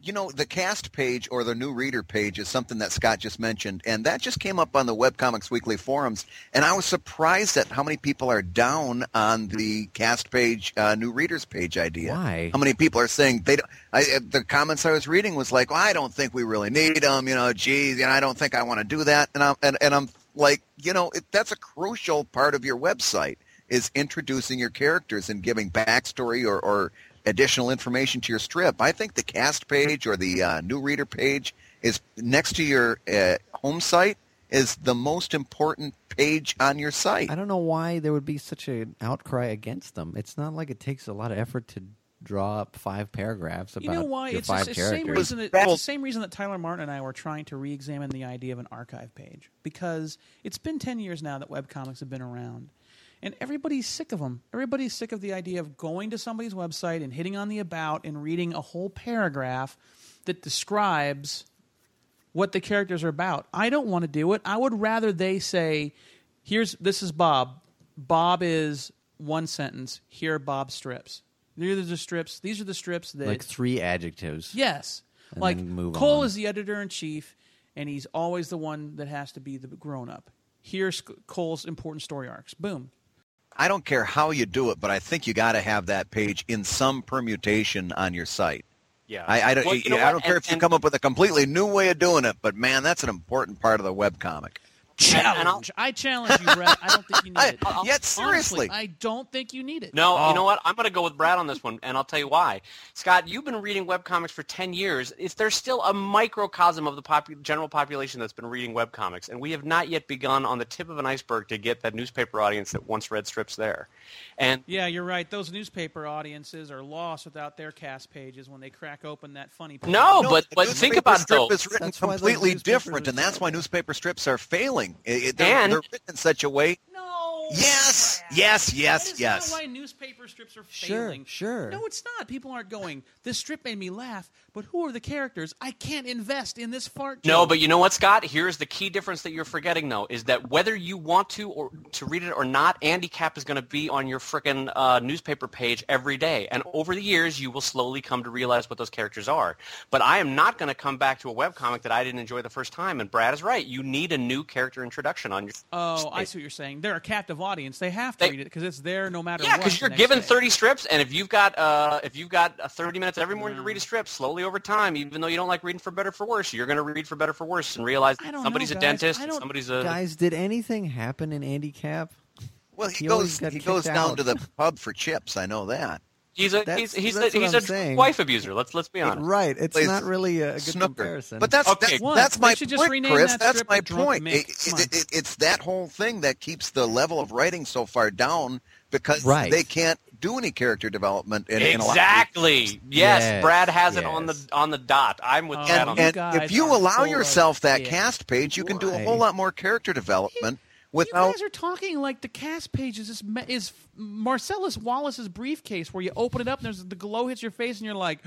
The cast page or the new reader page is something that Scott just mentioned, and that just came up on the Webcomics Weekly forums, and I was surprised at how many people are down on the cast page, new readers page idea. Why? How many people are saying they don't? The comments I was reading was like, well, I don't think we really need them. Geez, I don't think I want to do that. And I'm like, that's a crucial part of your website is introducing your characters and giving backstory or additional information to your strip. I think the cast page or the new reader page is next to your home site is the most important page on your site. I don't know why there would be such an outcry against them. It's not like it takes a lot of effort to draw up 5 paragraphs about your 5 characters. It's the same reason that Tyler Martin and I were trying to re-examine the idea of an archive page, because it's been 10 years now that webcomics have been around. And everybody's sick of them. Everybody's sick of the idea of going to somebody's website and hitting on the about and reading a whole paragraph that describes what the characters are about. I don't want to do it. I would rather they say, this is Bob. Bob is one sentence. Here are Bob's strips. These are the strips that... Like 3 adjectives. Yes. Like Cole is the editor-in-chief, and he's always the one that has to be the grown-up. Here's Cole's important story arcs. Boom. I don't care how you do it, but I think you got to have that page in some permutation on your site. Yeah. I don't care if you come up with a completely new way of doing it, but man, that's an important part of the webcomic. Challenge. I challenge you, Brad. I don't think you need it. Yet seriously. Honestly, I don't think you need it. No, You know what? I'm going to go with Brad on this one, and I'll tell you why. Scott, you've been reading webcomics for 10 years. There's still a microcosm of the general population that's been reading webcomics, and we have not yet begun on the tip of an iceberg to get that newspaper audience that once read strips there. And yeah, you're right. Those newspaper audiences are lost without their cast pages when they crack open that funny page. No, but think about those. The strip is written completely different, and that's why newspaper strips are failing. They're written in such a way. No. Yes. That is not why newspaper strips are failing. Sure. No, it's not. People aren't going, this strip made me laugh, but who are the characters? I can't invest in this fart joke. No, but you know what, Scott? Here's the key difference that you're forgetting, though, is that whether you want to read it or not, Andy Capp is going to be on your frickin' newspaper page every day. And over the years, you will slowly come to realize what those characters are. But I am not going to come back to a webcomic that I didn't enjoy the first time. And Brad is right. You need a new character introduction on your I see what you're saying. They're a captive audience. They have to read it because it's there no matter what. Yeah, because you're given 30 strips, and if you've got 30 minutes every morning to read a strip, slowly over time, even though you don't like reading for better for worse, you're going to read for better for worse and realize somebody's a dentist, and somebody's a... Guys, did anything happen in Andy Capp? Well, he goes down to the pub for chips. I know that. He's a wife abuser. Let's be honest. Right. It's not really a good comparison. But that's my point, Chris. That's my point. It's that whole thing that keeps the level of writing so far down because they can't do any character development. Exactly. Yes, Brad has it on the dot. I'm with Brad on that. And if you allow yourself that cast page, you can do a whole lot more character development. You guys are talking like the cast page is Marcellus Wallace's briefcase, where you open it up and the glow hits your face, and you're like,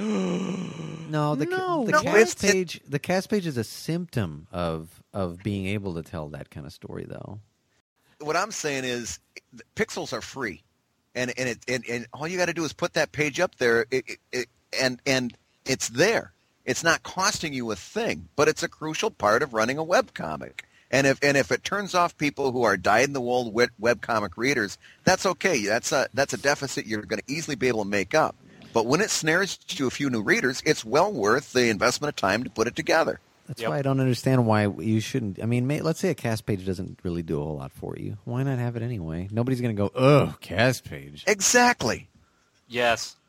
the cast page is a symptom of being able to tell that kind of story, though. What I'm saying is, pixels are free, and all you got to do is put that page up there, and it's there. It's not costing you a thing, but it's a crucial part of running a webcomic. And if it turns off people who are dyed-in-the-wool webcomic readers, that's okay. That's a deficit you're going to easily be able to make up. But when it snares you a few new readers, it's well worth the investment of time to put it together. That's why I don't understand why you shouldn't. I mean, let's say a cast page doesn't really do a whole lot for you. Why not have it anyway? Nobody's going to go, cast page. Exactly. Yes.